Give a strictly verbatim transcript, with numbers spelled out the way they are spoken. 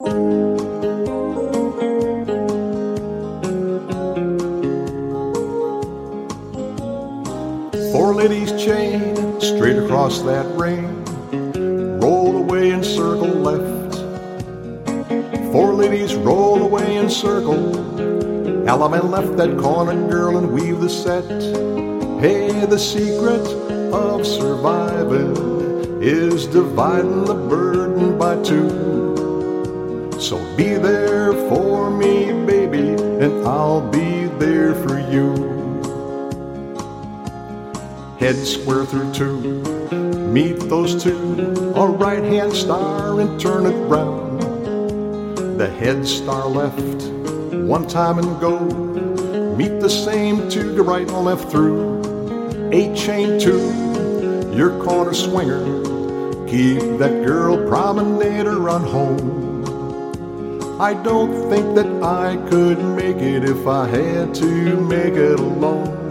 Four ladies chain straight across that ring, roll away and circle left. Four ladies roll away and circle, element left that corner girl and weave the set. Hey, the secret of surviving is dividing the burden by two. So be there for me, baby, and I'll be there for you. Head square through two, meet those two, a right hand star and turn it round. The head star left, one time and go, meet the same two to right and left through. Eight chain two, your corner swinger, keep that girl promenader run home. I don't think that I could make it if I had to make it alone.